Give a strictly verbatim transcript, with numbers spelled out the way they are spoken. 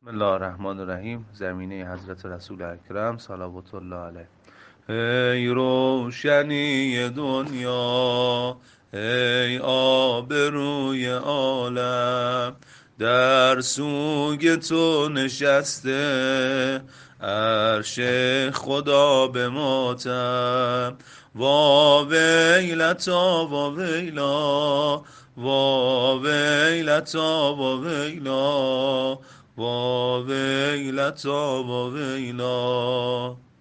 بسم الله الرحمن الرحیم. زمینه حضرت رسول اکرم صلوات الله علیه. ای روشنی دنیا، ای آبروی عالم، در سوگ تو نشسته عرش خدا به ماتم. وا ویلتا وا ویلا، وا ویلتا وا ویلا، وا ویلتا وا ویلا.